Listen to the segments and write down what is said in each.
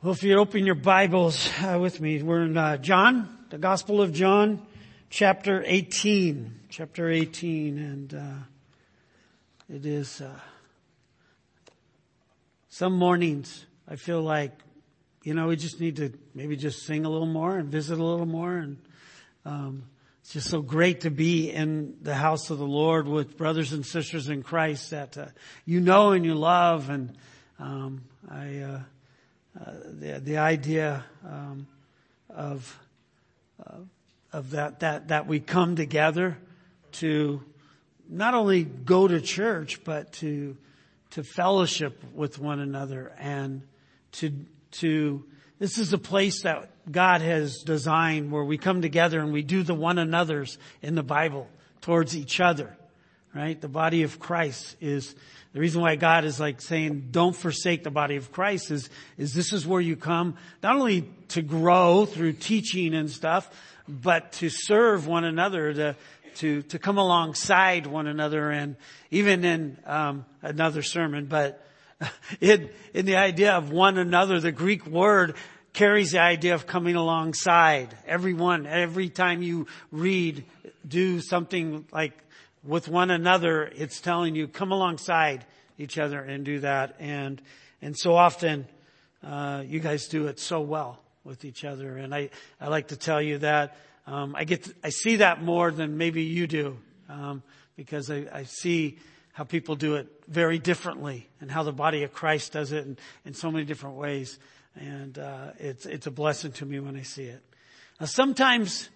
Well, if you open your Bibles with me, we're in John, the Gospel of John, chapter 18. Chapter 18, and it is some mornings I feel like, we just need to maybe just sing a little more and visit a little more. And it's just so great to be in the house of the Lord with brothers and sisters in Christ that you know and you love. And the idea of that we come together to not only go to church, but to fellowship with one another, and to this is a place that God has designed where we come together and we do the one another's in the Bible towards each other, right? The body of Christ is the reason why God is like saying, don't forsake the body of Christ is this is where you come, not only to grow through teaching and stuff, but to serve one another, to come alongside one another. And even in another sermon, but in the idea of one another, the Greek word carries the idea of coming alongside. Every time you do something like with one another, it's telling you, come alongside each other and do that. And so often, you guys do it so well with each other. And I like to tell you that, I see that more than maybe you do, because I see how people do it very differently and how the body of Christ does it in so many different ways. And, it's a blessing to me when I see it. Now, sometimes,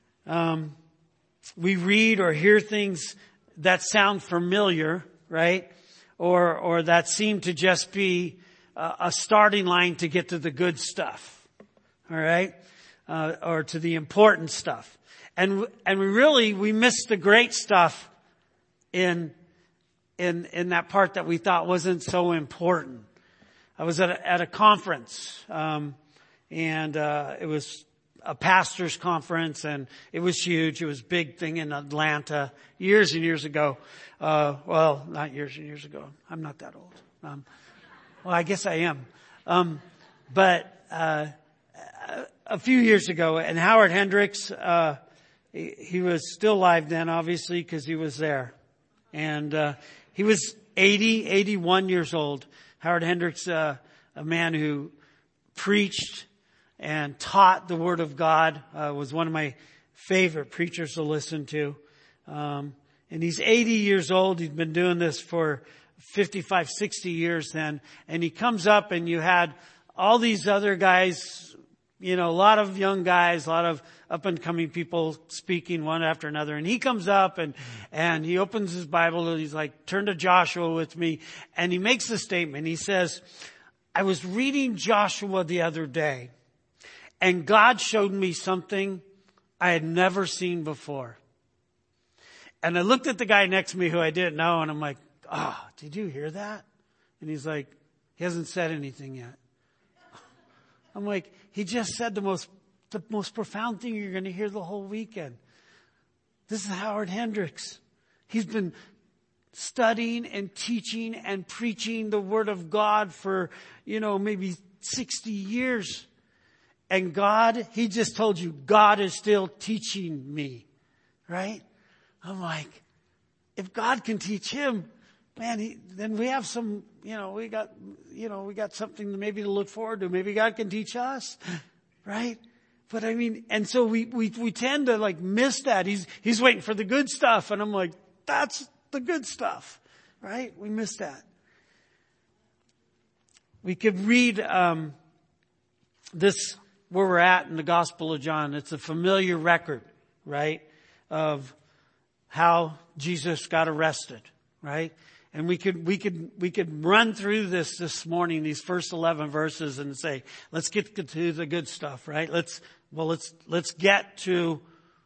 we read or hear things that sound familiar, right? Or that seem to just be a starting line to get to the good stuff. All right? Or to the important stuff. And we miss the great stuff in that part that we thought wasn't so important. I was at a conference, and it was a pastor's conference, and it was huge. It was a big thing in Atlanta years and years ago. Well, not years and years ago. I'm not that old. Well, I guess I am. But a few years ago, and Howard Hendricks, he was still alive then, obviously, because he was there. And he was 81 years old. Howard Hendricks, a man who preached and taught the Word of God, was one of my favorite preachers to listen to. And he's 80 years old. He's been doing this for 55, 60 years then. And he comes up, and you had all these other guys, a lot of young guys, a lot of up and coming people speaking one after another. And he comes up and he opens his Bible, and he's like, turn to Joshua with me. And he makes the statement. He says, I was reading Joshua the other day, and God showed me something I had never seen before. And I looked at the guy next to me who I didn't know, and I'm like, did you hear that? And he's like, he hasn't said anything yet. I'm like, he just said the most profound thing you're going to hear the whole weekend. This is Howard Hendricks. He's been studying and teaching and preaching the Word of God for, maybe 60 years. And God, he just told you, God is still teaching me. Right? I'm like, if God can teach him, man, then we have some, we got something maybe to look forward to. Maybe God can teach us. Right? But and so we tend to like miss that. He's waiting for the good stuff. And I'm like, that's the good stuff. Right? We miss that. We could read, this where we're at in the Gospel of John. It's a familiar record, right? Of how Jesus got arrested, right? And we could run through this morning, these first 11 verses, and say, let's get to the good stuff, right? Let's get to,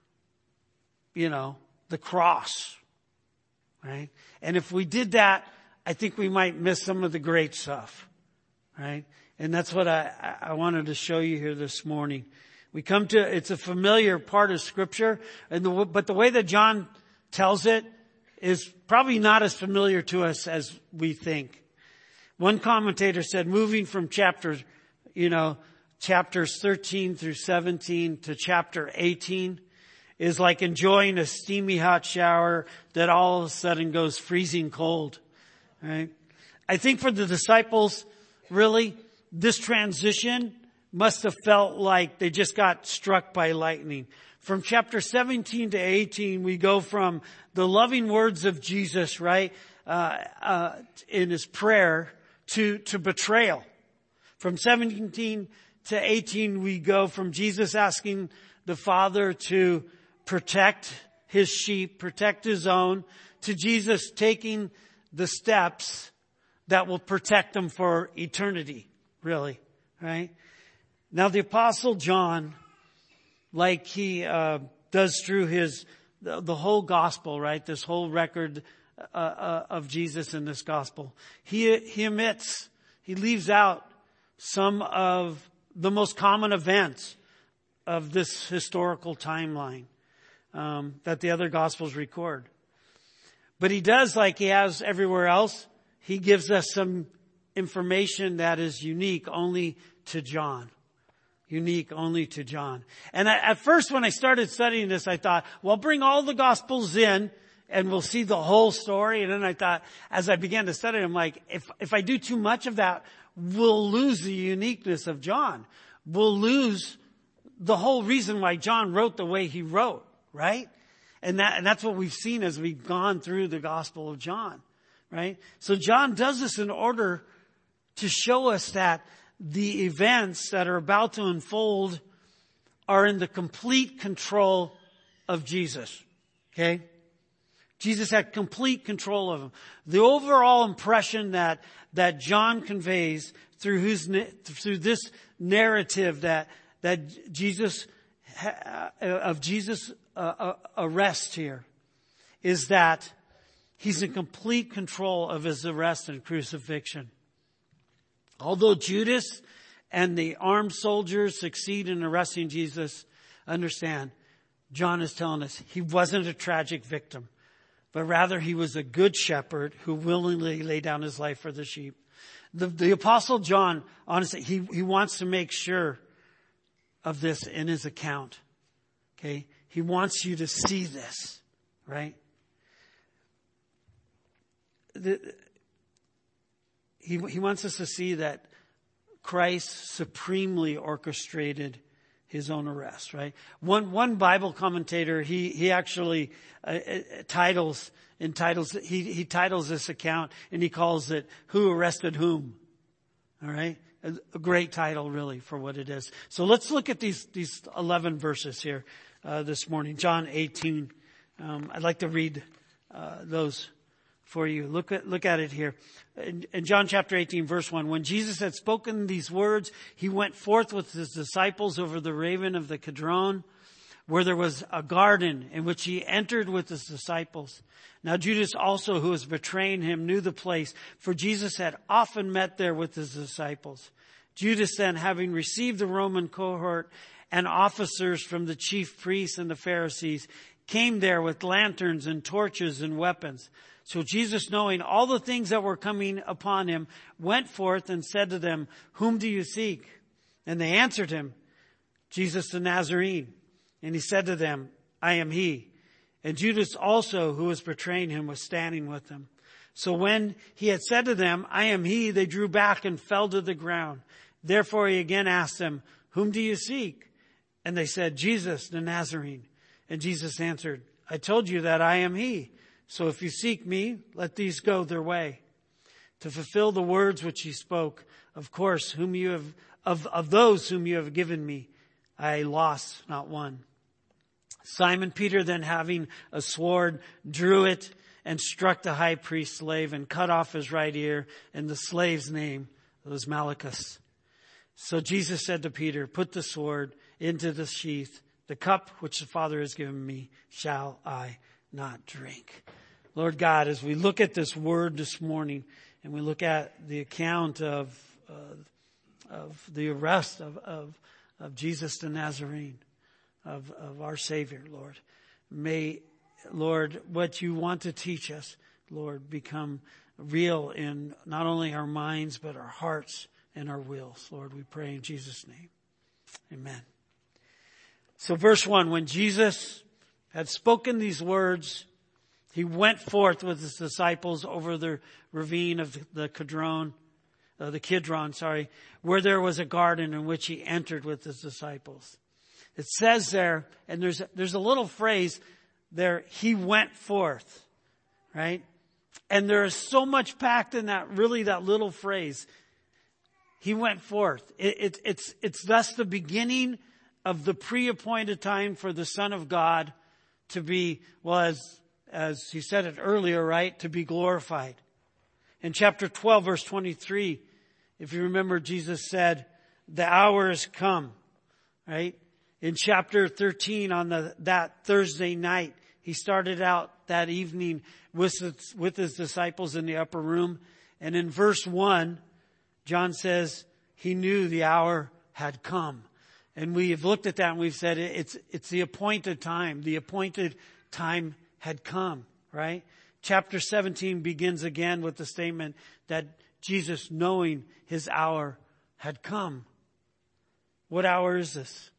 the cross, right? And if we did that, I think we might miss some of the great stuff, right? And that's what I wanted to show you here this morning. We come to, it's a familiar part of Scripture, but the way that John tells it is probably not as familiar to us as we think. One commentator said, moving from chapter chapters 13 through 17 to chapter 18 is like enjoying a steamy hot shower that all of a sudden goes freezing cold, right? I think for the disciples, really, this transition must have felt like they just got struck by lightning. From chapter 17 to 18, we go from the loving words of Jesus, right, in his prayer to betrayal. From 17 to 18, we go from Jesus asking the Father to protect his sheep, protect his own, to Jesus taking the steps that will protect them for eternity, really, right? Now the Apostle John, like he does through the whole gospel, right? This whole record of Jesus in this gospel, he leaves out some of the most common events of this historical timeline that the other gospels record. But he does, like he has everywhere else, he gives us some information that is unique only to John. Unique only to John. And at first when I started studying this, I thought, well, bring all the gospels in and we'll see the whole story. And then I thought, as I began to study, I'm like, if I do too much of that, we'll lose the uniqueness of John. We'll lose the whole reason why John wrote the way he wrote, right? And that's what we've seen as we've gone through the Gospel of John, right? So John does this in order to show us that the events that are about to unfold are in the complete control of Jesus, okay? Jesus had complete control of them. The overall impression that John conveys through this narrative that Jesus arrest here is that he's in complete control of his arrest and crucifixion. Although Judas and the armed soldiers succeed in arresting Jesus, understand, John is telling us he wasn't a tragic victim, but rather he was a good shepherd who willingly laid down his life for the sheep. The Apostle John, honestly, he wants to make sure of this in his account. Okay? He wants you to see this, right? He wants us to see that Christ supremely orchestrated his own arrest, right? One Bible commentator, he actually titles this account and he calls it "Who Arrested Whom?" All right? A great title really for what it is. So let's look at these 11 verses here this morning. John 18. I'd like to read those for you. Look at it here. In John chapter 18, verse 1, when Jesus had spoken these words, he went forth with his disciples over the raven of the Kidron, where there was a garden in which he entered with his disciples. Now Judas also, who was betraying him, knew the place, for Jesus had often met there with his disciples. Judas then, having received the Roman cohort and officers from the chief priests and the Pharisees, came there with lanterns and torches and weapons. So Jesus, knowing all the things that were coming upon him, went forth and said to them, "Whom do you seek?" And they answered him, "Jesus the Nazarene." And he said to them, "I am he." And Judas also, who was betraying him, was standing with them. So when he had said to them, "I am he," they drew back and fell to the ground. Therefore he again asked them, "Whom do you seek?" And they said, "Jesus the Nazarene." And Jesus answered, "I told you that I am he. So if you seek me, let these go their way." To fulfill the words which he spoke, of course, of those whom you have given me, I lost not one. Simon Peter then, having a sword, drew it and struck the high priest's slave and cut off his right ear, and the slave's name was Malchus. So Jesus said to Peter, "Put the sword into the sheath. The cup which the Father has given me, shall I not drink?" Lord God, as we look at this word this morning and we look at the account of the arrest of Jesus the Nazarene, of our Savior, Lord, may, Lord, what you want to teach us, Lord, become real in not only our minds but our hearts and our wills. Lord, we pray in Jesus' name. Amen. So verse 1, when Jesus had spoken these words, he went forth with his disciples over the ravine of the Kidron, where there was a garden in which he entered with his disciples. It says there, and there's a little phrase there, he went forth, right? And there is so much packed in that little phrase. He went forth. It's thus the beginning of the pre-appointed time for the Son of God to be, well, as he said it earlier, right, to be glorified. In chapter 12, verse 23, if you remember, Jesus said, the hour has come, right? In chapter 13, on that Thursday night, he started out that evening with his disciples in the upper room. And in verse 1, John says he knew the hour had come. And we have looked at that and we've said it's the appointed time. The appointed time had come, right? Chapter 17 begins again with the statement that Jesus, knowing his hour had come. What hour is this?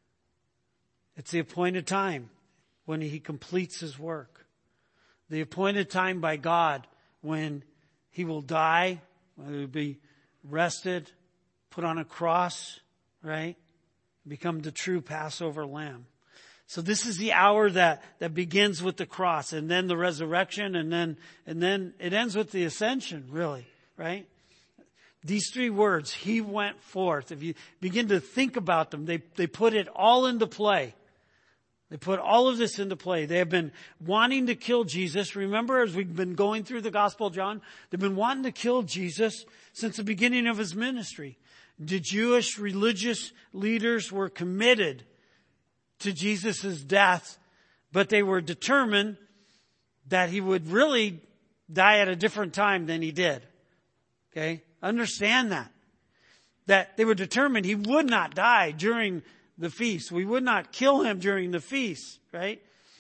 It's the appointed time when he completes his work. The appointed time by God when he will die, when he will be rested, put on a cross, right? Become the true Passover lamb. So this is the hour that begins with the cross and then the resurrection and then it ends with the ascension, really, right? These three words, he went forth. If you begin to think about them, they put it all into play. They put all of this into play. They have been wanting to kill Jesus. Remember, as we've been going through the Gospel of John, they've been wanting to kill Jesus since the beginning of his ministry. The Jewish religious leaders were committed to Jesus' death, but they were determined that he would really die at a different time than he did. Okay? Understand that. That they were determined he would not die during the feast. We would not kill him during the feast, right?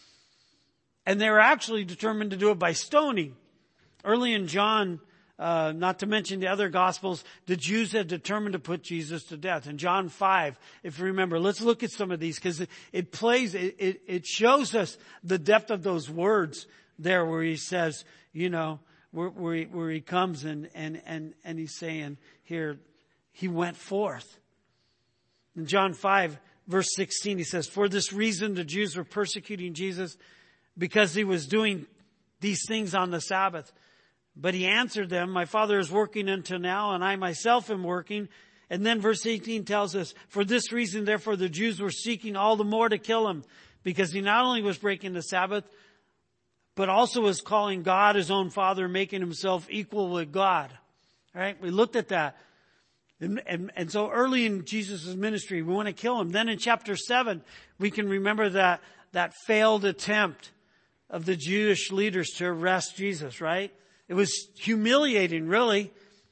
And they were actually determined to do it by stoning. Early in John, not to mention the other Gospels, the Jews had determined to put Jesus to death. In John 5, if you remember, let's look at some of these because it shows us the depth of those words there where he says, you know, where he comes and he's saying here, he went forth. In John 5, verse 16, he says, for this reason the Jews were persecuting Jesus because he was doing these things on the Sabbath. But he answered them, my Father is working until now, and I myself am working. And then verse 18 tells us, for this reason, therefore, the Jews were seeking all the more to kill him, because he not only was breaking the Sabbath, but also was calling God his own Father, making himself equal with God. All right? We looked at that. And so early in Jesus' ministry, we want to kill him. Then in chapter 7, we can remember that failed attempt of the Jewish leaders to arrest Jesus, right? It was humiliating, really.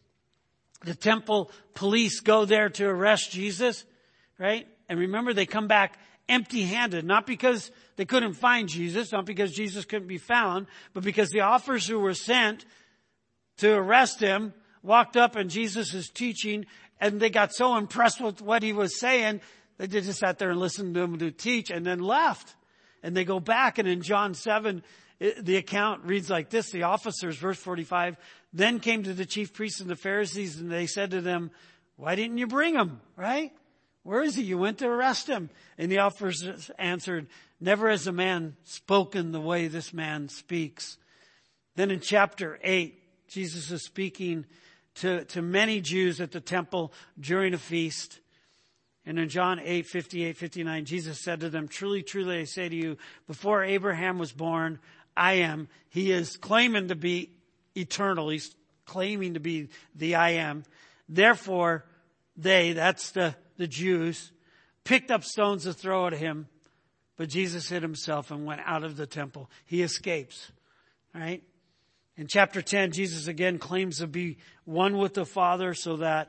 The temple police go there to arrest Jesus, right? And remember, they come back empty-handed, not because they couldn't find Jesus, not because Jesus couldn't be found, but because the officers who were sent to arrest him walked up and Jesus is teaching, and they got so impressed with what he was saying, they just sat there and listened to him to teach and then left. And they go back, and in John 7, the account reads like this. The officers, verse 45, then came to the chief priests and the Pharisees, and they said to them, why didn't you bring him? Right? Where is he? You went to arrest him. And the officers answered, never has a man spoken the way this man speaks. Then in chapter 8, Jesus is speaking to many Jews at the temple during a feast. And in John 8, 58, 59, Jesus said to them, truly, truly, I say to you, before Abraham was born, I am. He is claiming to be eternal. He's claiming to be the I am. Therefore, that's the Jews, picked up stones to throw at him. But Jesus hid himself and went out of the temple. He escapes. Right? In chapter 10, Jesus again claims to be one with the Father, so that,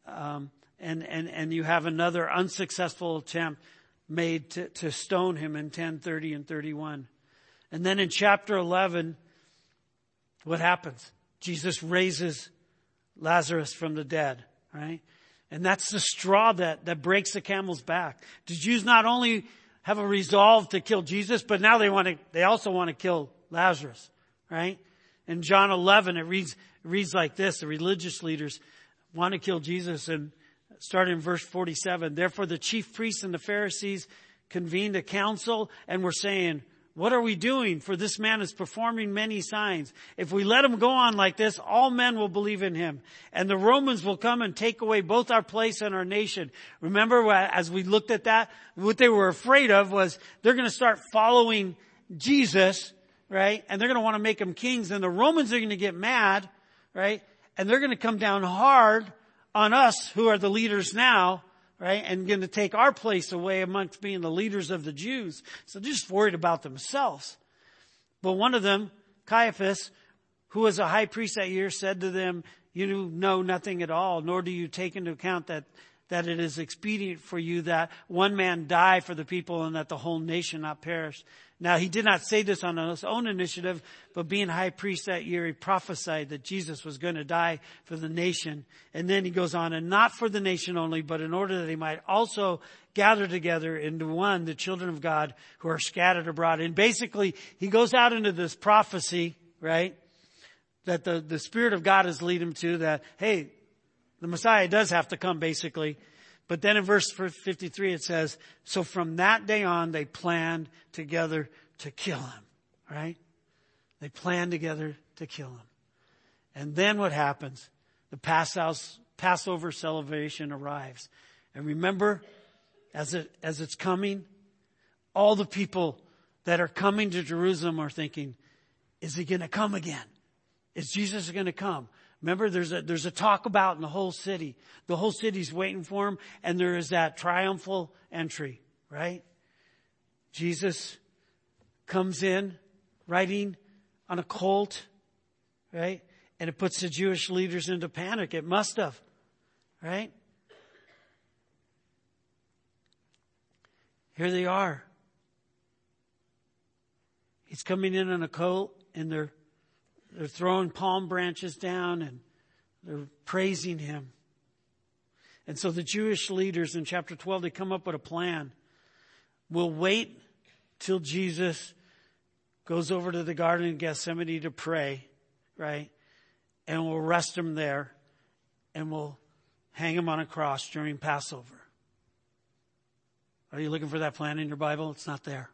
and you have another unsuccessful attempt made to stone him in 10:30 and 31. And then in chapter 11, what happens? Jesus raises Lazarus from the dead. right? And that's the straw that breaks the camel's back. The Jews not only have a resolve to kill Jesus, but now they also want to kill Lazarus, right? In John 11, it reads like this. The religious leaders want to kill Jesus, and starting in verse 47. Therefore the chief priests and the Pharisees convened a council and were saying, what are we doing? For this man is performing many signs. If we let him go on like this, all men will believe in him. And the Romans will come and take away both our place and our nation. Remember, as we looked at that, what they were afraid of was they're going to start following Jesus, right? And they're going to want to make him kings. And the Romans are going to get mad, right? And they're going to come down hard on us who are the leaders now, right? And going to take our place away amongst being the leaders of the Jews. So they're just worried about themselves. But one of them, Caiaphas, who was a high priest that year, said to them, you know nothing at all, nor do you take into account that it is expedient for you that one man die for the people and that the whole nation not perish. Now, he did not say this on his own initiative, but being high priest that year, he prophesied that Jesus was going to die for the nation. And then he goes on, and not for the nation only, but in order that he might also gather together into one the children of God who are scattered abroad. And basically, he goes out into this prophecy, right, that the Spirit of God has lead him to, that, hey, the Messiah does have to come, basically. But then in verse 53 it says, so from that day on they planned together to kill him, right? They planned together to kill him. And then what happens? The Passover celebration arrives. And remember, as it's coming, all the people that are coming to Jerusalem are thinking, is he going to come again? Is Jesus going to come? Remember, there's a talk about in the whole city. The whole city's waiting for him, and there is that triumphal entry, right? Jesus comes in riding on a colt, right? And it puts the Jewish leaders into panic. It must have, right? Here they are. He's coming in on a colt, and they're throwing palm branches down and they're praising him. And so the Jewish leaders in chapter 12, they come up with a plan. We'll wait till Jesus goes over to the Garden of Gethsemane to pray, right? And we'll arrest him there and we'll hang him on a cross during Passover. Are you looking for that plan in your Bible? It's not there.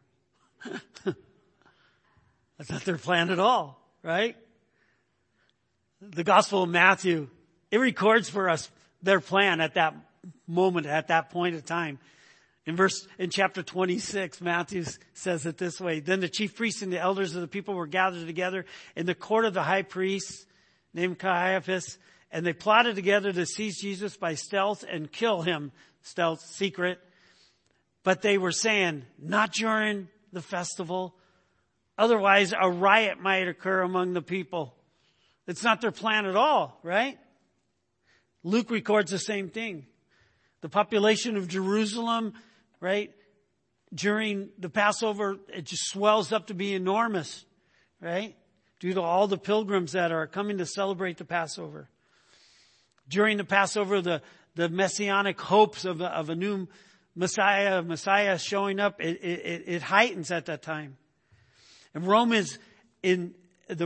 That's not their plan at all, right? The Gospel of Matthew, it records for us their plan at that moment, at that point of time. In chapter 26, Matthew says it this way. Then the chief priests and the elders of the people were gathered together in the court of the high priest named Caiaphas, and they plotted together to seize Jesus by stealth and kill him, stealth, secret. But they were saying, not during the festival. Otherwise, a riot might occur among the people. It's not their plan at all, right? Luke records the same thing. The population of Jerusalem, right, during the Passover, it just swells up to be enormous, right? Due to all the pilgrims that are coming to celebrate the Passover. During the Passover, the messianic hopes of a new Messiah showing up, it heightens at that time. And the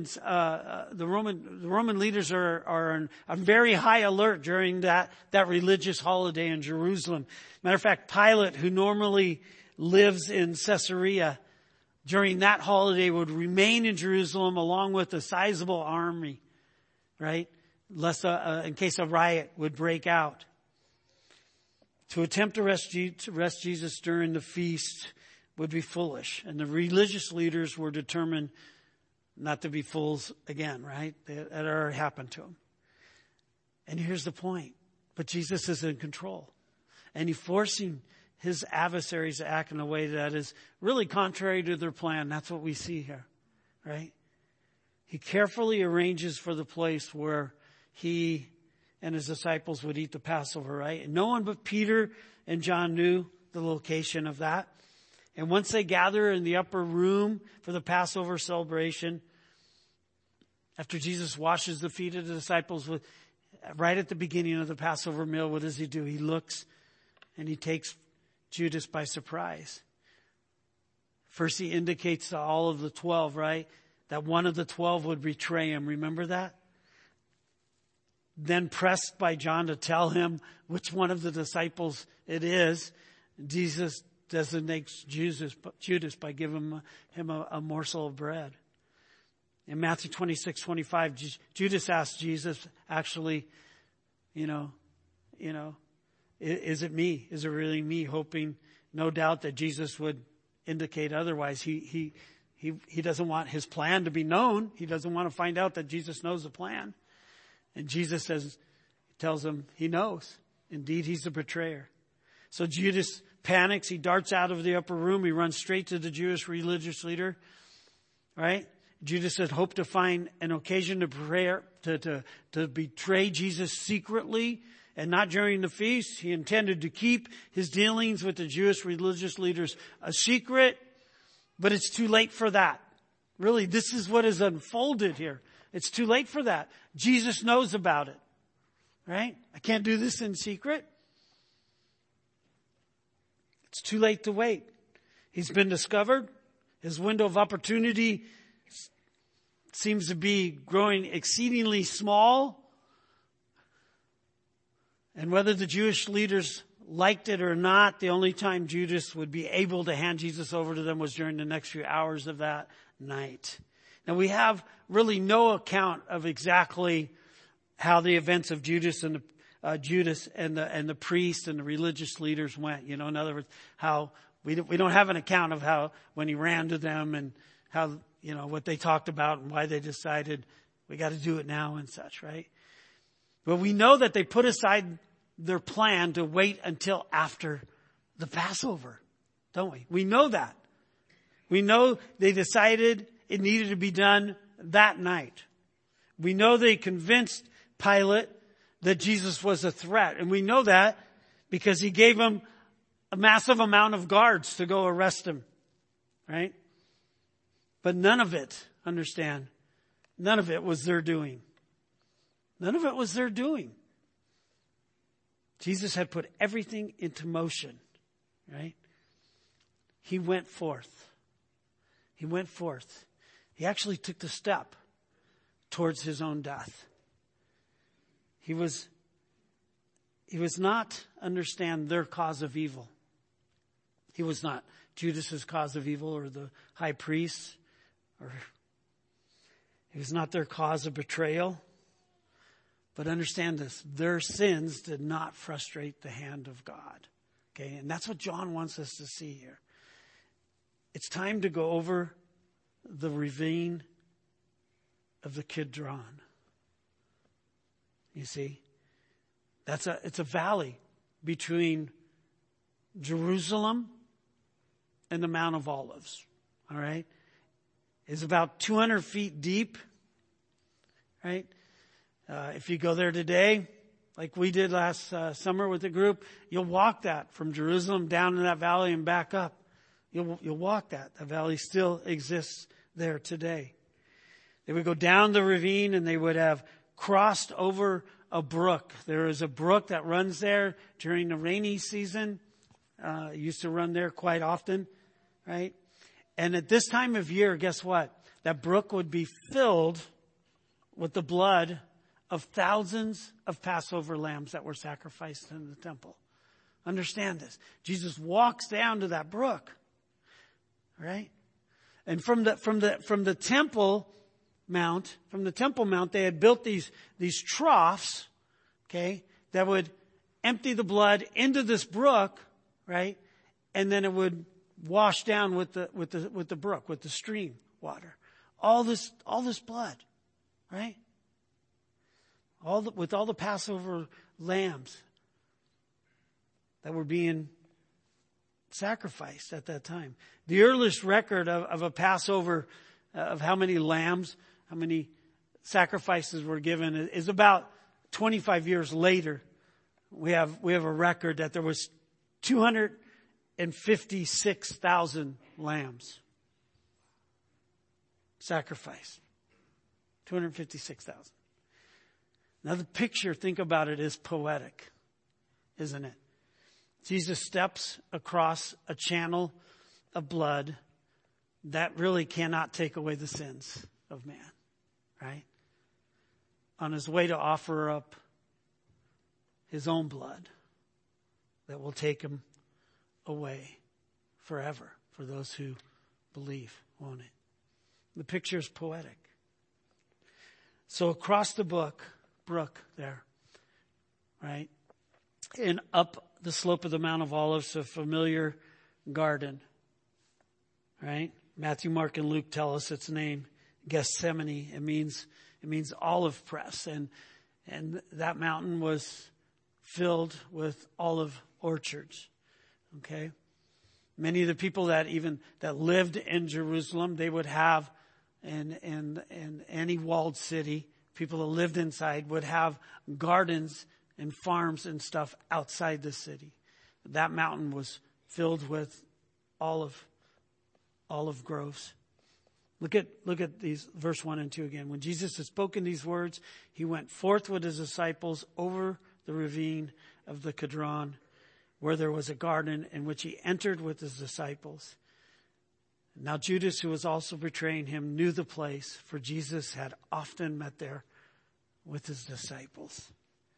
Roman leaders are on very high alert during that religious holiday in Jerusalem. Matter of fact, Pilate, who normally lives in Caesarea, during that holiday would remain in Jerusalem along with a sizable army, right? Lest in case a riot would break out. To attempt to arrest Jesus during the feast would be foolish. And the religious leaders were determined not to be fools again, right? That already happened to them. And here's the point. But Jesus is in control. And he's forcing his adversaries to act in a way that is really contrary to their plan. That's what we see here, right? He carefully arranges for the place where he and his disciples would eat the Passover, right? And no one but Peter and John knew the location of that. And once they gather in the upper room for the Passover celebration, after Jesus washes the feet of the disciples right at the beginning of the Passover meal, what does he do? He looks and he takes Judas by surprise. First, he indicates to all of the 12, right, that one of the 12 would betray him. Remember that? Then pressed by John to tell him which one of the disciples it is, Jesus designates Judas by giving him a morsel of bread. In Matthew 26:25, Judas asked Jesus, actually, is it me? Is it really me? Hoping, no doubt, that Jesus would indicate otherwise. He doesn't want his plan to be known. He doesn't want to find out that Jesus knows the plan. And Jesus tells him he knows. Indeed, he's the betrayer. So Judas panics. He darts out of the upper room. He runs straight to the Jewish religious leader. Right? Judas had hoped to find an occasion to betray Jesus secretly and not during the feast. He intended to keep his dealings with the Jewish religious leaders a secret, but it's too late for that. Really, this is what is unfolded here. It's too late for that. Jesus knows about it. Right? I can't do this in secret. It's too late to wait. He's been discovered. His window of opportunity seems to be growing exceedingly small. And whether the Jewish leaders liked it or not, the only time Judas would be able to hand Jesus over to them was during the next few hours of that night. Now, we have really no account of exactly how the events of Judas and the priest and the religious leaders went. In other words, how we don't have an account of how when he ran to them and how what they talked about and why they decided we got to do it now and such, right? But we know that they put aside their plan to wait until after the Passover, don't we? We know that. We know they decided it needed to be done that night. We know they convinced Pilate that Jesus was a threat. And we know that because he gave him a massive amount of guards to go arrest him. Right? But none of it, understand, none of it was their doing. None of it was their doing. Jesus had put everything into motion. Right? He went forth. He went forth. He actually took the step towards his own death. He was not, understand, their cause of evil. He was not Judas's cause of evil or the high priest, or he was not their cause of betrayal. But understand this, their sins did not frustrate the hand of God. Okay, and that's what John wants us to see here. It's time to go over the ravine of the Kidron. You see, it's a valley between Jerusalem and the Mount of Olives. All right, it's about 200 feet deep. Right, if you go there today, like we did last summer with the group, you'll walk that from Jerusalem down to that valley and back up. You'll walk that. The valley still exists there today. They would go down the ravine and they would have crossed over a brook. There is a brook that runs there during the rainy season. It used to run there quite often, right? And at this time of year, guess what? That brook would be filled with the blood of thousands of Passover lambs that were sacrificed in the temple. Understand this. Jesus walks down to that brook, right? And from the Temple Mount, they had built these troughs, okay, that would empty the blood into this brook, right? And then it would wash down with the brook, with the stream water. All this blood, right? With all the Passover lambs that were being sacrificed at that time. The earliest record of a Passover, of how many lambs, how many sacrifices were given, is about 25 years later. We have a record that there was 256,000 lambs sacrificed. 256,000. Now the picture, think about it, is poetic, isn't it? Jesus steps across a channel of blood that really cannot take away the sins of man, right? On his way to offer up his own blood that will take him away forever for those who believe, won't it? The picture is poetic. So across the brook there, right? And up the slope of the Mount of Olives, a familiar garden, right? Matthew, Mark, and Luke tell us its name, Gethsemane. It means olive press, and that mountain was filled with olive orchards. Okay, many of the people that lived in Jerusalem, they would have in any walled city, people that lived inside would have gardens and farms and stuff outside the city. That mountain was filled with olive groves. Look at these, verse 1 and 2 again. When Jesus had spoken these words, he went forth with his disciples over the ravine of the Kidron, where there was a garden in which he entered with his disciples. Now Judas, who was also betraying him, knew the place, for Jesus had often met there with his disciples.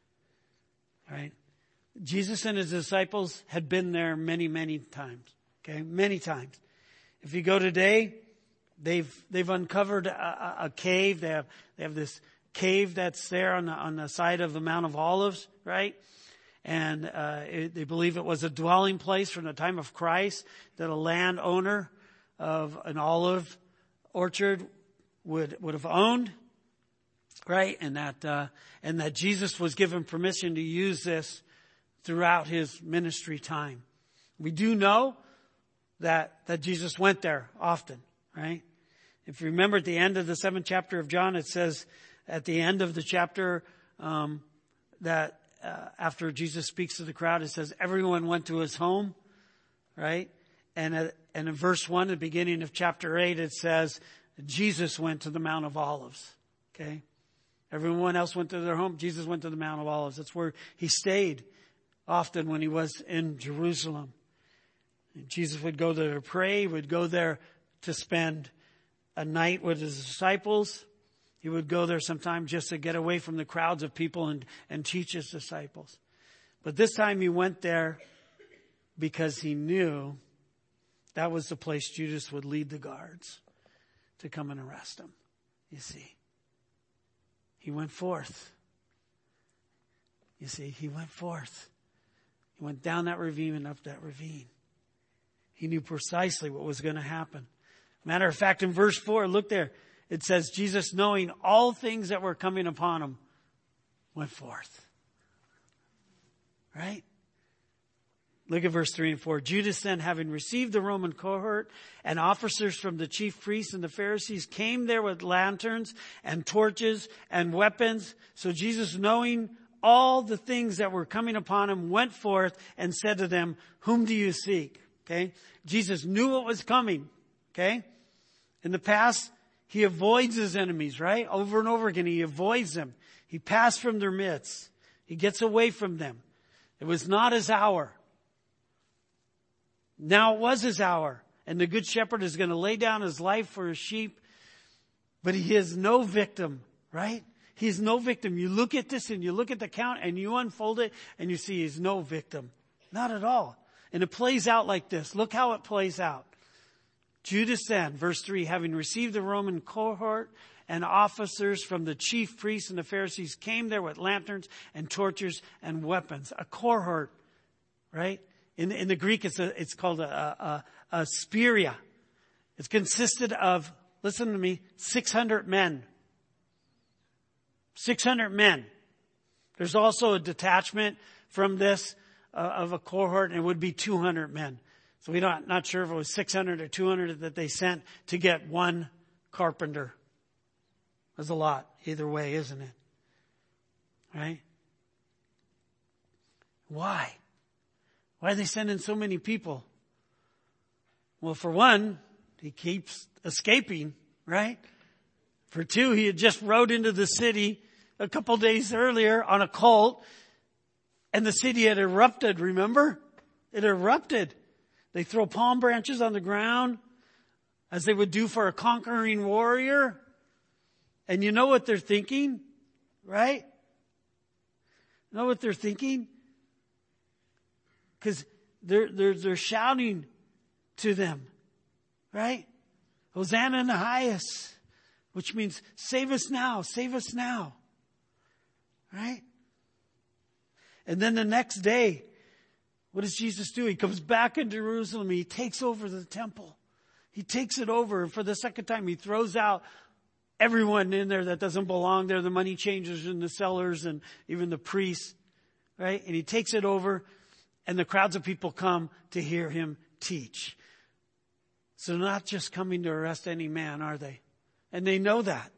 All right? Jesus and his disciples had been there many, many times. Okay? Many times. If you go today, they've uncovered a cave. They have this cave that's there on the side of the Mount of Olives, right? And they believe it was a dwelling place from the time of Christ, that a landowner of an olive orchard would have owned, right? And that Jesus was given permission to use this throughout his ministry time. We do know that Jesus went there often, right? If you remember at the end of the 7th chapter of John, it says at the end of the chapter that after Jesus speaks to the crowd, it says everyone went to his home, right? And in verse 1, at the beginning of chapter 8, it says Jesus went to the Mount of Olives, okay? Everyone else went to their home. Jesus went to the Mount of Olives. That's where he stayed often when he was in Jerusalem. And Jesus would go there to pray, would go there to spend a night with his disciples. He would go there sometimes just to get away from the crowds of people and teach his disciples. But this time he went there because he knew that was the place Judas would lead the guards to come and arrest him. You see, he went forth. You see, he went forth. He went down that ravine and up that ravine. He knew precisely what was going to happen. Matter of fact, in verse 4, look there. It says, Jesus, knowing all things that were coming upon him, went forth. Right? Look at verse 3 and 4. Judas then, having received the Roman cohort and officers from the chief priests and the Pharisees, came there with lanterns and torches and weapons. So Jesus, knowing all the things that were coming upon him, went forth and said to them, whom do you seek? Okay? Jesus knew what was coming. Okay? In the past, he avoids his enemies, right? Over and over again, he avoids them. He passed from their midst. He gets away from them. It was not his hour. Now it was his hour. And the good shepherd is going to lay down his life for his sheep. But he is no victim, right? He is no victim. You look at this and you look at the count and you unfold it and you see he's no victim. Not at all. And it plays out like this. Look how it plays out. Judas then, verse 3, having received the Roman cohort and officers from the chief priests and the Pharisees, came there with lanterns and torches and weapons. A cohort, right? In the Greek, it's called a speria. It's consisted of, listen to me, 600 men. 600 men. There's also a detachment from this of a cohort, and it would be 200 men. So we're not sure if it was 600 or 200 that they sent to get one carpenter. That's a lot either way, isn't it? Right? Why? Why are they sending so many people? Well, for one, he keeps escaping, right? For two, he had just rode into the city a couple days earlier on a cult, and the city had erupted, remember? It erupted. They throw palm branches on the ground, as they would do for a conquering warrior. And you know what they're thinking, right? You know what they're thinking? Because they're shouting to them, right? Hosanna in the highest, which means save us now, right? And then the next day, what does Jesus do? He comes back in Jerusalem. He takes over the temple. He takes it over. And for the second time, he throws out everyone in there that doesn't belong there, the money changers and the sellers and even the priests, right? And he takes it over, and the crowds of people come to hear him teach. So they're not just coming to arrest any man, are they? And they know that.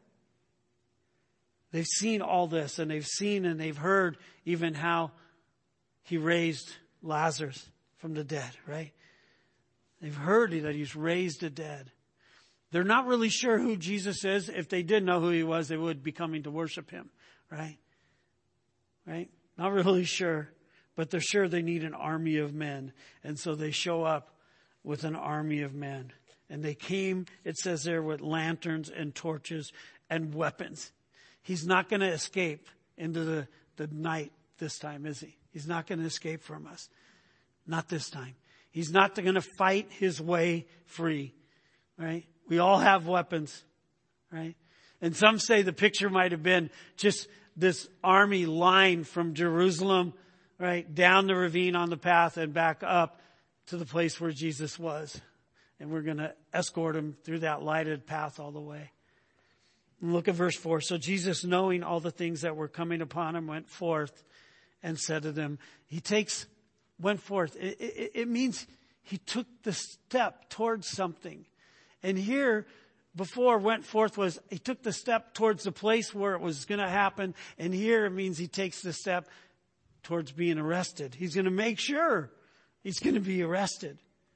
They've seen all this, and they've seen and they've heard even how he raised Lazarus from the dead, right? They've heard that he's raised the dead. They're not really sure who Jesus is. If they did know who he was, they would be coming to worship him, right? Right? Not really sure, but they're sure they need an army of men. And so they show up with an army of men. And they came, it says there, with lanterns and torches and weapons. He's not going to escape into the night this time, is he? He's not going to escape from us. Not this time. He's not going to fight his way free, right? We all have weapons, right? And some say the picture might have been just this army line from Jerusalem, right, down the ravine on the path and back up to the place where Jesus was. And we're going to escort him through that lighted path all the way. And look at verse 4. So Jesus, knowing all the things that were coming upon him, went forth and said to them. Went forth. It means he took the step towards something. And here, before went forth was, he took the step towards the place where it was going to happen. And here it means he takes the step towards being arrested. He's going to make sure he's going to be arrested.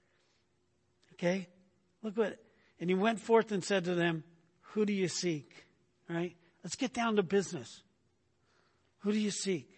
Okay? Look what, and he went forth and said to them, who do you seek? Right? Let's get down to business. Who do you seek?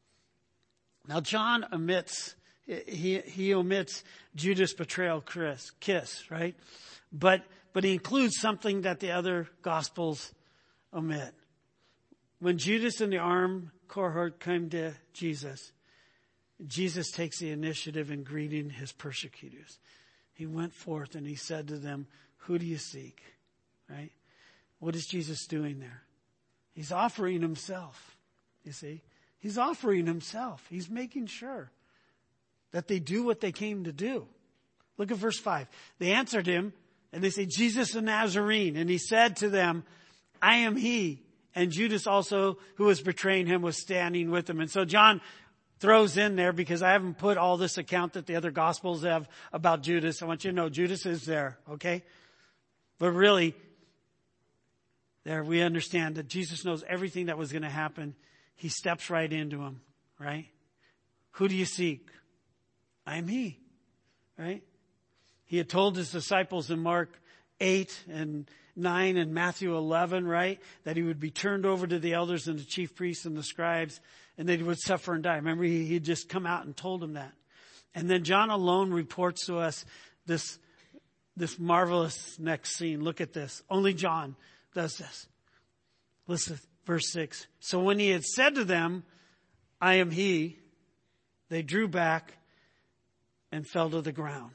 Now John omits, he omits Judas' betrayal kiss, right? But he includes something that the other Gospels omit. When Judas and the armed cohort came to Jesus, Jesus takes the initiative in greeting his persecutors. He went forth and he said to them, who do you seek? Right? What is Jesus doing there? He's offering himself, you see. He's offering himself. He's making sure that they do what they came to do. Look at verse 5. They answered him, and they say, Jesus the Nazarene. And he said to them, I am he. And Judas also, who was betraying him, was standing with him. And so John throws in there, because I haven't put all this account that the other Gospels have about Judas. I want you to know Judas is there, okay? But really, there we understand that Jesus knows everything that was going to happen. He steps right into him, right? Who do you seek? I am he, right? He had told his disciples in Mark 8 and 9 and Matthew 11, right? That he would be turned over to the elders and the chief priests and the scribes, and that he would suffer and die. Remember, he'd just come out and told them that. And then John alone reports to us this marvelous next scene. Look at this. Only John does this. Listen, verse 6. So when he had said to them, I am he, they drew back and fell to the ground.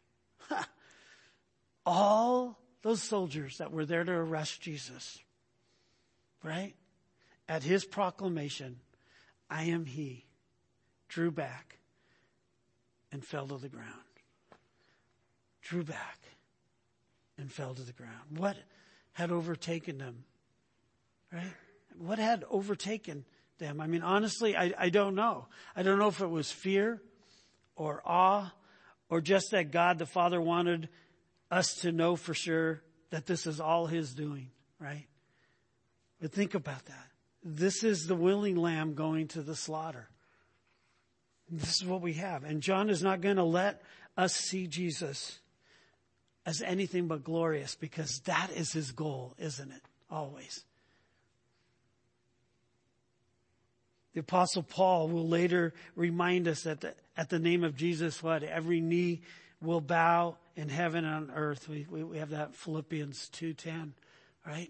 All those soldiers that were there to arrest Jesus, right? At his proclamation, I am he, drew back and fell to the ground. Drew back and fell to the ground. What had overtaken them? Right? What had overtaken them? I mean, honestly, I don't know. I don't know if it was fear or awe or just that God the Father wanted us to know for sure that this is all his doing, right? But think about that. This is the willing lamb going to the slaughter. This is what we have. And John is not going to let us see Jesus as anything but glorious, because that is his goal, isn't it? Always. The Apostle Paul will later remind us that at the name of Jesus, what? Every knee will bow in heaven and on earth. We have that Philippians 2:10, right?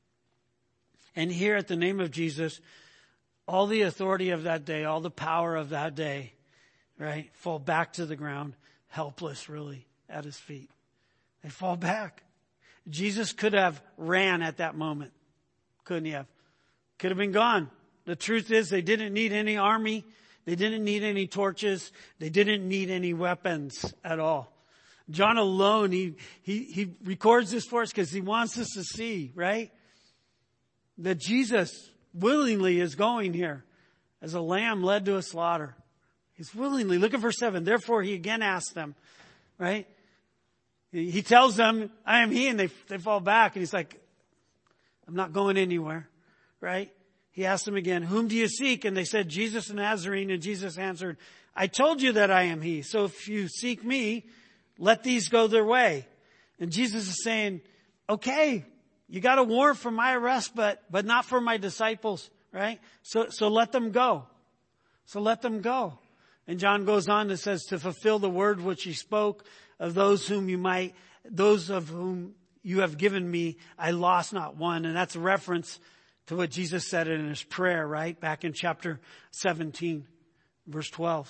And here at the name of Jesus, all the authority of that day, all the power of that day, right, fall back to the ground, helpless really at his feet. They fall back. Jesus could have ran at that moment. Couldn't he have? Could have been gone. The truth is they didn't need any army. They didn't need any torches. They didn't need any weapons at all. John alone, he records this for us because he wants us to see, right? That Jesus willingly is going here as a lamb led to a slaughter. He's willingly. Look at verse 7. Therefore he again asked them, right? He tells them, I am he, and they fall back. And he's like, I'm not going anywhere, right? He asked them again, whom do you seek? And they said, Jesus the Nazarene. And Jesus answered, I told you that I am he. So if you seek me, let these go their way. And Jesus is saying, okay, you got a warrant for my arrest, but not for my disciples, right? So let them go. So let them go. And John goes on and says, to fulfill the word which he spoke of those of whom you have given me, I lost not one. And that's a reference to what Jesus said in his prayer, right? Back in chapter 17, verse 12.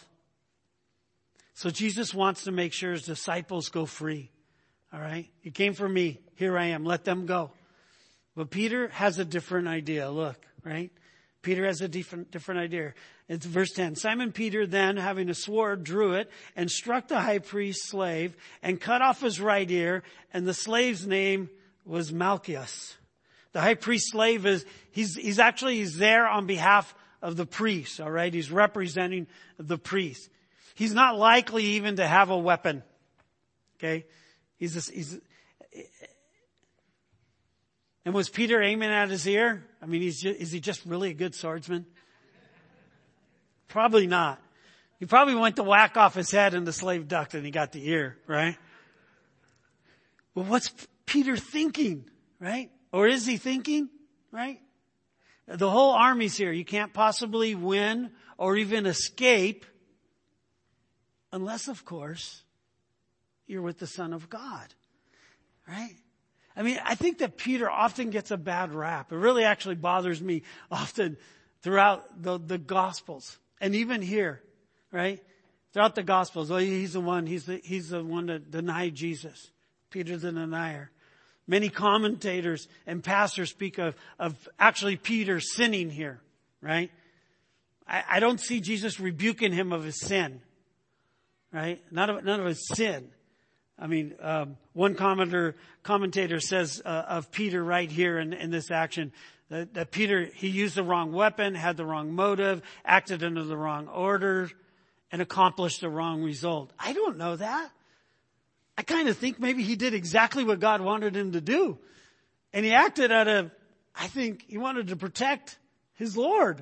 So Jesus wants to make sure his disciples go free. All right. You came for me. Here I am. Let them go. But Peter has a different idea. Look, right? Peter has a different idea. It's verse 10. Simon Peter then, having a sword, drew it and struck the high priest's slave and cut off his right ear. And the slave's name was Malchus. The high priest's slave he's there on behalf of the priest. All right. He's representing the priest. He's not likely even to have a weapon. Okay. And was Peter aiming at his ear? I mean, is he just really a good swordsman? Probably not. He probably went to whack off his head and the slave ducked and he got the ear, right? Well, what's Peter thinking, right? Or is he thinking, right? The whole army's here. You can't possibly win or even escape unless, of course, you're with the Son of God, right? I mean, I think that Peter often gets a bad rap. It really actually bothers me often throughout the Gospels. And even here, right? Throughout the Gospels, he's the one that denied Jesus. Peter the denier. Many commentators and pastors speak of actually Peter sinning here, right? I don't see Jesus rebuking him of his sin, right? None of his sin. I mean, one commentator says of Peter right here in this action that Peter, he used the wrong weapon, had the wrong motive, acted under the wrong order, and accomplished the wrong result. I don't know that. I kind of think maybe he did exactly what God wanted him to do. And he acted I think he wanted to protect his Lord.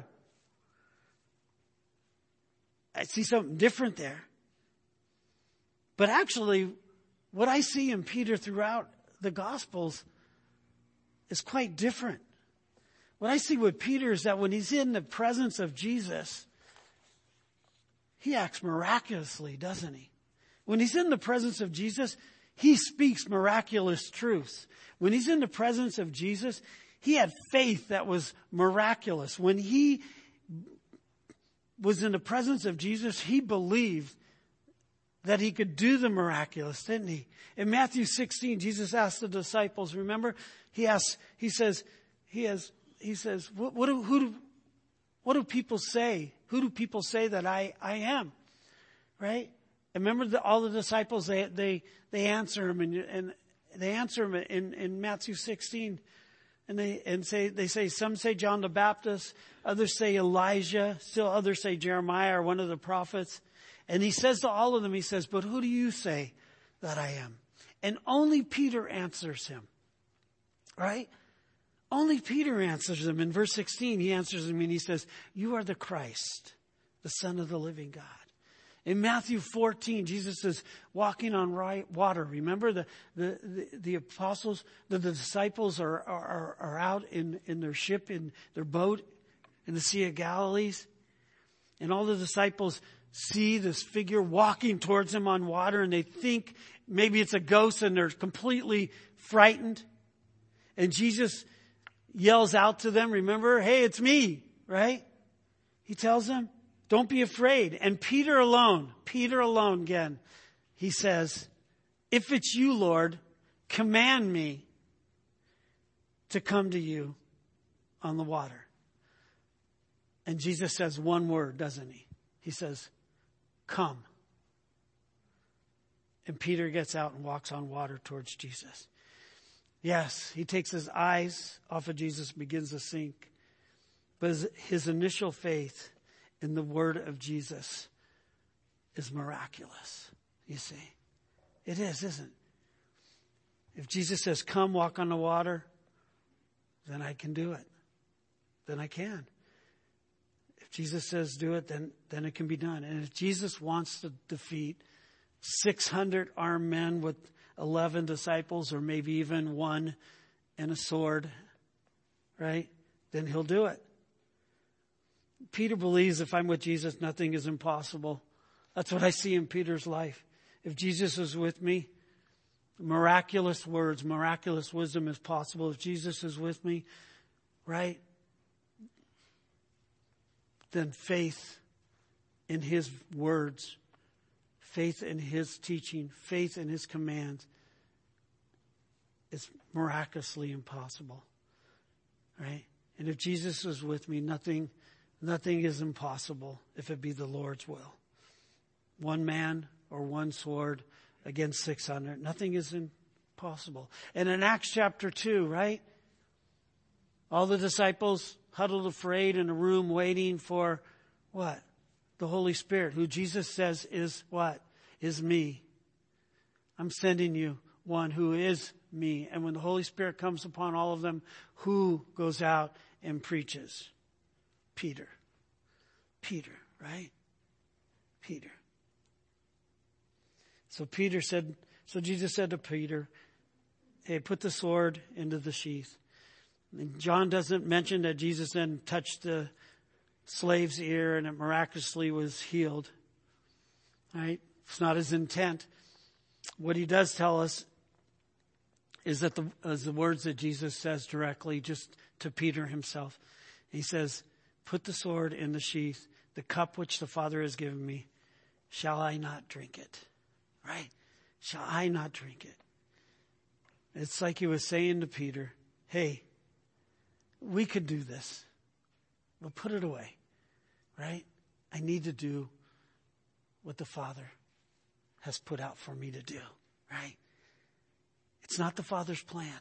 I see something different there. But actually, what I see in Peter throughout the Gospels is quite different. What I see with Peter is that when he's in the presence of Jesus, he acts miraculously, doesn't he? When he's in the presence of Jesus, he speaks miraculous truths. When he's in the presence of Jesus, he had faith that was miraculous. When he was in the presence of Jesus, he believed that he could do the miraculous, didn't he? In Matthew 16, Jesus asked the disciples, remember? He says, what do people say? Who do people say that I am? Right? And remember all the disciples, they answer him and they answer him in Matthew 16. And they say, some say John the Baptist, others say Elijah, still others say Jeremiah or one of the prophets. And he says to all of them, he says, but who do you say that I am? And only Peter answers him. Right? Only Peter answers him. In verse 16, he answers him and he says, you are the Christ, the Son of the living God. In Matthew 14, Jesus is walking on water. Remember the apostles, the disciples are out in their ship, in their boat in the Sea of Galilee. And all the disciples see this figure walking towards them on water, and they think maybe it's a ghost, and they're completely frightened. And Jesus yells out to them, remember, hey, it's me, right? He tells them, don't be afraid. And Peter alone again, he says, if it's you, Lord, command me to come to you on the water. And Jesus says one word, doesn't he? He says, come. And Peter gets out and walks on water towards Jesus. Yes, he takes his eyes off of Jesus, begins to sink. But his initial faith in the word of Jesus is miraculous, you see. It is, isn't it? If Jesus says, come walk on the water, then I can do it. Then I can. If Jesus says do it, then it can be done. And if Jesus wants to defeat 600 armed men with 11 disciples, or maybe even one and a sword, right? Then he'll do it. Peter believes if I'm with Jesus, nothing is impossible. That's what I see in Peter's life. If Jesus is with me, miraculous words, miraculous wisdom is possible. If Jesus is with me, right? Then faith in his words, faith in his teaching, faith in his commands is miraculously impossible. Right? And if Jesus is with me, nothing is impossible if it be the Lord's will. One man or one sword against 600. Nothing is impossible. And in Acts chapter 2, right? All the disciples huddled afraid in a room waiting for what? The Holy Spirit, who Jesus says is what? Is me. I'm sending you one who is me. And when the Holy Spirit comes upon all of them, who goes out and preaches? Peter. Peter, right? Peter. So Jesus said to Peter, hey, put the sword into the sheath. And John doesn't mention that Jesus then touched the slave's ear and it miraculously was healed. Right? It's not his intent. What he does tell us is that the words that Jesus says directly just to Peter himself. He says, put the sword in the sheath, the cup which the Father has given me. Shall I not drink it? Right? Shall I not drink it? It's like he was saying to Peter, hey, we could do this, but put it away, right? I need to do what the Father has put out for me to do, right? It's not the Father's plan.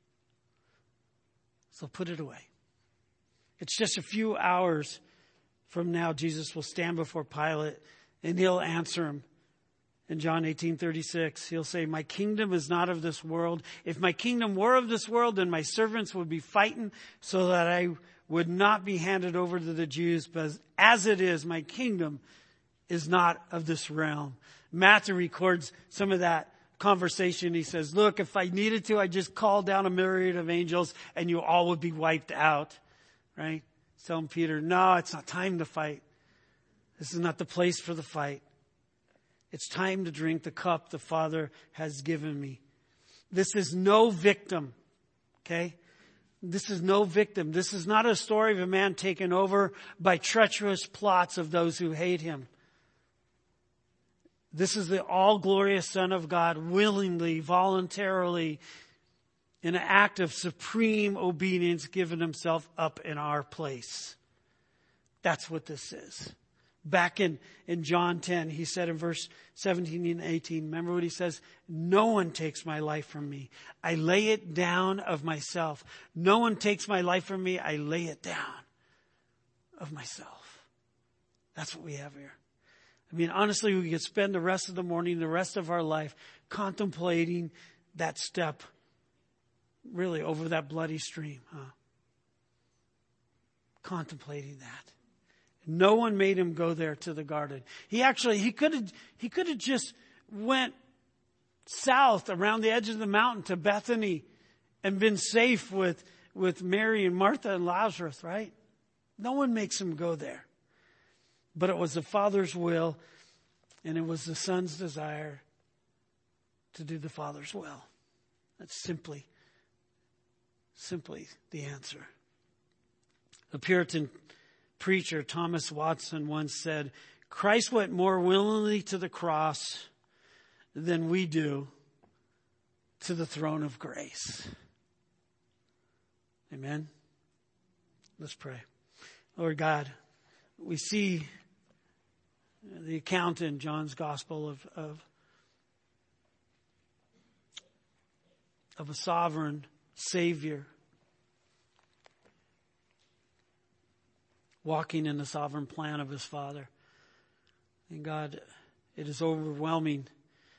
So put it away. It's just a few hours from now, Jesus will stand before Pilate and he'll answer him. In John 18:36, he'll say, my kingdom is not of this world. If my kingdom were of this world, then my servants would be fighting so that I would not be handed over to the Jews. But as it is, my kingdom is not of this realm. Matthew records some of that conversation. He says, look, if I needed to, I'd just call down a myriad of angels and you all would be wiped out. Right? Telling Peter, no, it's not time to fight. This is not the place for the fight. It's time to drink the cup the Father has given me. This is no victim. Okay? This is no victim. This is not a story of a man taken over by treacherous plots of those who hate him. This is the all-glorious Son of God willingly, voluntarily, in an act of supreme obedience, given himself up in our place. That's what this is. Back in John 10, he said in verse 17 and 18, remember what he says? No one takes my life from me. I lay it down of myself. No one takes my life from me. I lay it down of myself. That's what we have here. I mean, honestly, we could spend the rest of the morning, the rest of our life, contemplating that step, really, over that bloody stream, contemplating that. No one made him go there to the garden. He could have just went south around the edge of the mountain to Bethany and been safe with Mary and Martha and Lazarus, right? No one makes him go there. But it was the Father's will, and it was the Son's desire to do the Father's will. That's simply the answer. The Puritan preacher Thomas Watson once said, Christ went more willingly to the cross than we do to the throne of grace. Amen. Let's pray. Lord God, we see the account in John's Gospel of a sovereign Savior walking in the sovereign plan of his Father. And God, it is overwhelming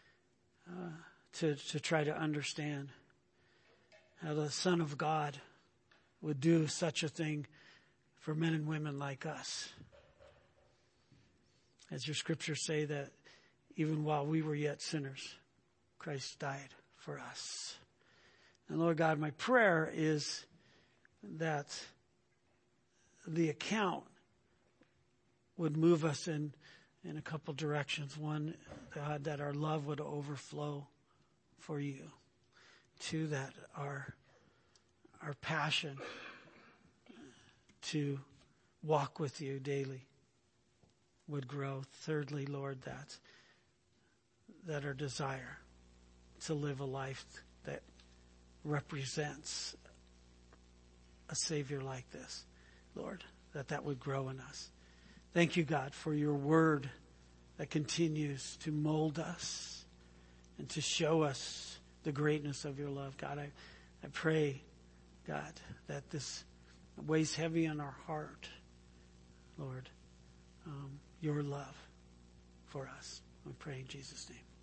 to try to understand how the Son of God would do such a thing for men and women like us. As your scriptures say that even while we were yet sinners, Christ died for us. And Lord God, my prayer is that the account would move us in a couple directions. One, God, that our love would overflow for you. Two, that our passion to walk with you daily would grow. Thirdly, Lord, that our desire to live a life that represents a Savior like this, Lord, that would grow in us. Thank you, God, for your word that continues to mold us and to show us the greatness of your love. God, I pray, God, that this weighs heavy on our heart, Lord, your love for us. We pray in Jesus' name.